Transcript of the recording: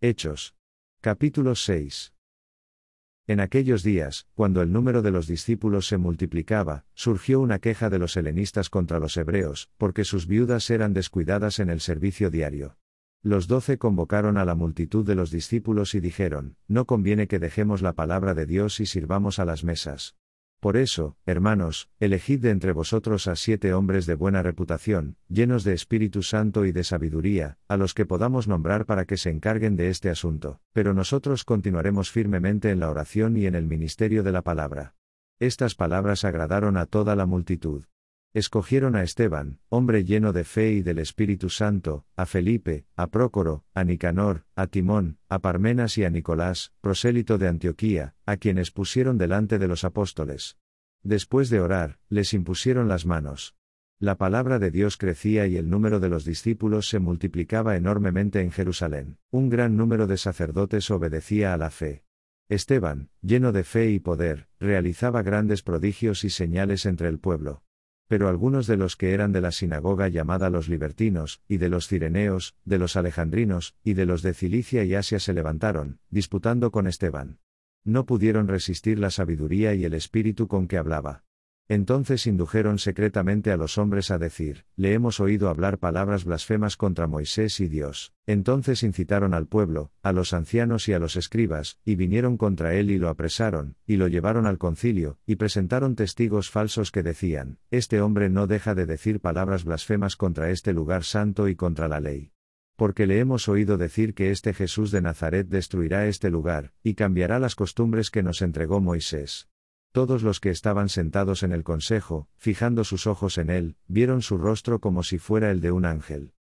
Hechos. Capítulo 6. En aquellos días, cuando el número de los discípulos se multiplicaba, surgió una queja de los helenistas contra los hebreos, porque sus viudas eran descuidadas en el servicio diario. Los 12 convocaron a la multitud de los discípulos y dijeron: no conviene que dejemos la palabra de Dios y sirvamos a las mesas. Por eso, hermanos, elegid de entre vosotros a 7 hombres de buena reputación, llenos de Espíritu Santo y de sabiduría, a los que podamos nombrar para que se encarguen de este asunto, pero nosotros continuaremos firmemente en la oración y en el ministerio de la palabra. Estas palabras agradaron a toda la multitud. Escogieron a Esteban, hombre lleno de fe y del Espíritu Santo, a Felipe, a Prócoro, a Nicanor, a Timón, a Parmenas y a Nicolás, prosélito de Antioquía, a quienes pusieron delante de los apóstoles. Después de orar, les impusieron las manos. La palabra de Dios crecía y el número de los discípulos se multiplicaba enormemente en Jerusalén. Un gran número de sacerdotes obedecía a la fe. Esteban, lleno de fe y poder, realizaba grandes prodigios y señales entre el pueblo. Pero algunos de los que eran de la sinagoga llamada los libertinos, y de los cireneos, de los alejandrinos, y de los de Cilicia y Asia se levantaron, disputando con Esteban. No pudieron resistir la sabiduría y el espíritu con que hablaba. Entonces indujeron secretamente a los hombres a decir: le hemos oído hablar palabras blasfemas contra Moisés y Dios. Entonces incitaron al pueblo, a los ancianos y a los escribas, y vinieron contra él y lo apresaron, y lo llevaron al concilio, y presentaron testigos falsos que decían: este hombre no deja de decir palabras blasfemas contra este lugar santo y contra la ley. Porque le hemos oído decir que este Jesús de Nazaret destruirá este lugar, y cambiará las costumbres que nos entregó Moisés. Todos los que estaban sentados en el consejo, fijando sus ojos en él, vieron su rostro como si fuera el de un ángel.